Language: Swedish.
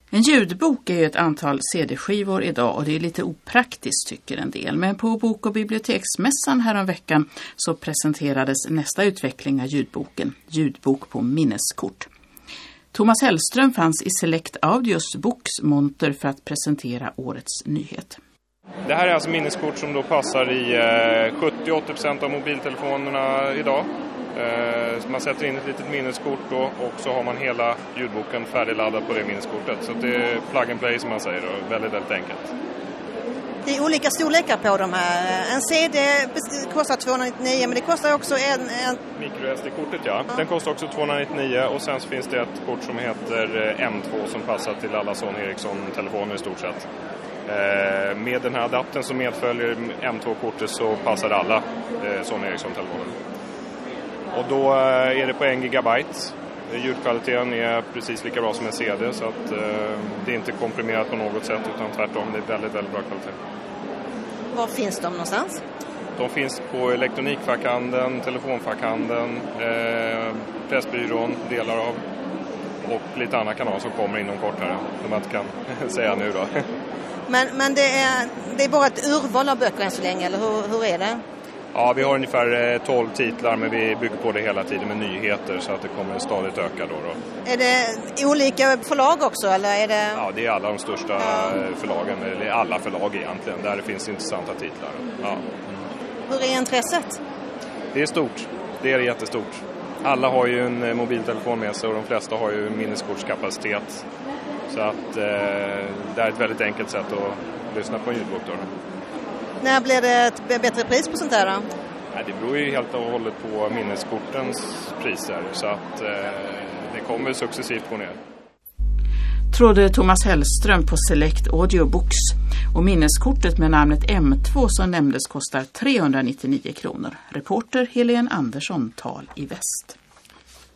En ljudbok är ju ett antal CD-skivor idag och det är lite opraktiskt tycker en del. Men på Bok- och biblioteksmässan häromveckan så presenterades nästa utveckling av ljudboken, ljudbok på minneskort. Thomas Hellström fanns i Select Audios boksmonter för att presentera årets nyhet. Det här är alltså minneskort som då passar i 70-80% av mobiltelefonerna idag. Så man sätter in ett litet minneskort då, och så har man hela ljudboken färdigladdad på det minneskortet. Så det är plug and play som man säger då, väldigt, väldigt enkelt. Det är olika storlekar på de här. En CD kostar 299 men det kostar också en... Micro-SD-kortet ja. Den kostar också 299 och sen så finns det ett kort som heter M2 som passar till alla Sony Ericsson-telefoner i stort sett. Med den här adaptern som medföljer M2-kortet så passar alla Sony Ericsson-telefoner. Och då är det på 1 gigabyte. Ljudkvaliteten är precis lika bra som en CD så att det är inte komprimerat på något sätt utan tvärtom, det är väldigt, väldigt bra kvalitet. Var finns de någonstans? De finns på elektronikfackhandeln, telefonfackhandeln, Pressbyrån, delar av och lite andra kanaler som kommer inom kort här, som man inte kan säga nu då. Men det är bara ett urval av böcker än så länge, eller hur är det? Ja, vi har ungefär 12 titlar men vi bygger på det hela tiden med nyheter så att det kommer stadigt öka då. Är det olika förlag också eller är det... Ja, det är alla de största förlagen, eller alla förlag egentligen, där det finns intressanta titlar. Ja. Hur är intresset? Det är stort, det är jättestort. Alla har ju en mobiltelefon med sig och de flesta har ju minneskortskapacitet. Så att det är ett väldigt enkelt sätt att lyssna på en ljudbok då. När blir det ett bättre pris på sånt här då? Ja, det beror ju helt och hållet på minneskortens priser så att det kommer successivt gå ner. Trodde Thomas Hellström på Select Audio Books och minneskortet med namnet M2 som nämndes kostar 399 kronor. Reporter Helene Andersson, Tal i Väst.